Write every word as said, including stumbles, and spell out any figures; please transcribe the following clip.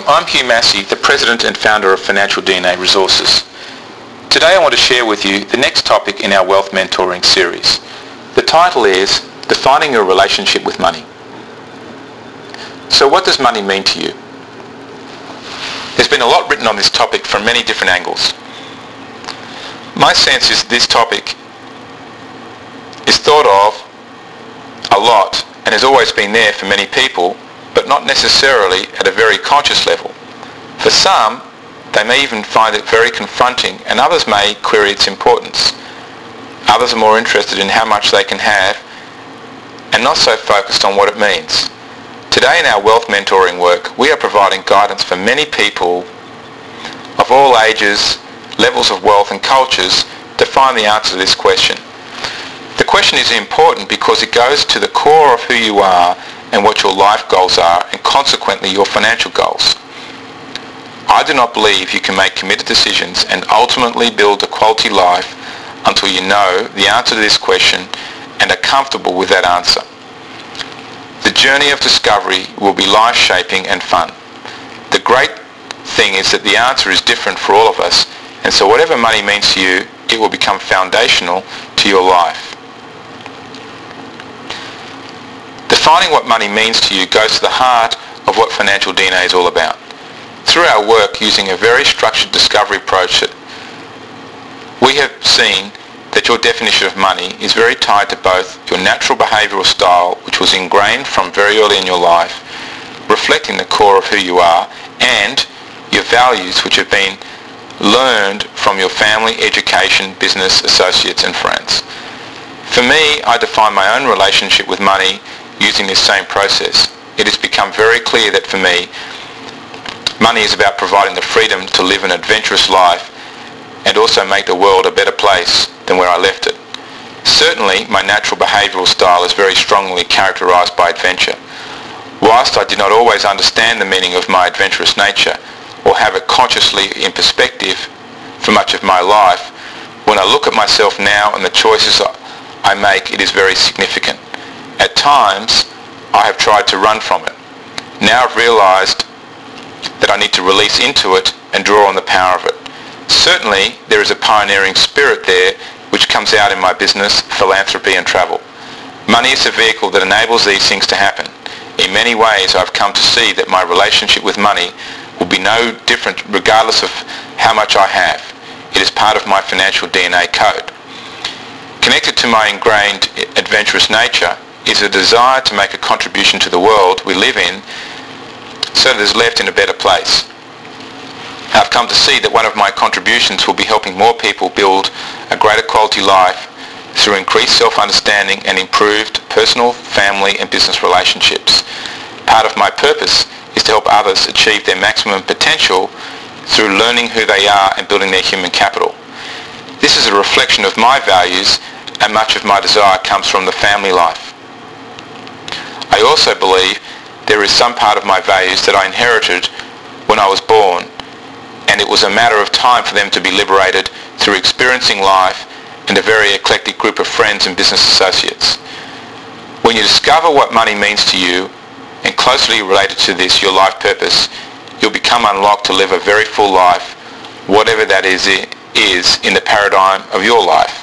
Welcome, I'm Hugh Massey, the President and Founder of Financial D N A Resources. Today I want to share with you the next topic in our Wealth Mentoring series. The title is Defining Your Relationship with Money. So what does money mean to you? There's been a lot written on this topic from many different angles. My sense is this topic is thought of a lot and has always been there for many people, but not necessarily at a very conscious level. For some, they may even find it very confronting, and others may query its importance. Others are more interested in how much they can have and not so focused on what it means. Today in our wealth mentoring work, we are providing guidance for many people of all ages, levels of wealth and cultures to find the answer to this question. The question is important because it goes to the core of who you are and what your life goals are, and consequently your financial goals. I do not believe you can make committed decisions and ultimately build a quality life until you know the answer to this question and are comfortable with that answer. The journey of discovery will be life-shaping and fun. The great thing is that the answer is different for all of us, and so whatever money means to you, it will become foundational to your life. Defining what money means to you goes to the heart of what Financial D N A is all about. Through our work using a very structured discovery approach, we have seen that your definition of money is very tied to both your natural behavioural style, which was ingrained from very early in your life, reflecting the core of who you are, and your values, which have been learned from your family, education, business, associates and friends. For me, I define my own relationship with money using this same process. It has become very clear that for me, money is about providing the freedom to live an adventurous life and also make the world a better place than where I left it. Certainly, my natural behavioural style is very strongly characterised by adventure. Whilst I did not always understand the meaning of my adventurous nature or have it consciously in perspective for much of my life, when I look at myself now and the choices I make, it is very significant. At times, I have tried to run from it. Now I've realised that I need to release into it and draw on the power of it. Certainly, there is a pioneering spirit there which comes out in my business, philanthropy and travel. Money is a vehicle that enables these things to happen. In many ways, I've come to see that my relationship with money will be no different regardless of how much I have. It is part of my financial D N A code. Connected to my ingrained adventurous nature is a desire to make a contribution to the world we live in so that it is left in a better place. I've come to see that one of my contributions will be helping more people build a greater quality life through increased self-understanding and improved personal, family and business relationships. Part of my purpose is to help others achieve their maximum potential through learning who they are and building their human capital. This is a reflection of my values, and much of my desire comes from the family life. I also believe there is some part of my values that I inherited when I was born, and it was a matter of time for them to be liberated through experiencing life and a very eclectic group of friends and business associates. When you discover what money means to you, and closely related to this, your life purpose, you'll become unlocked to live a very full life, whatever that is, is in the paradigm of your life.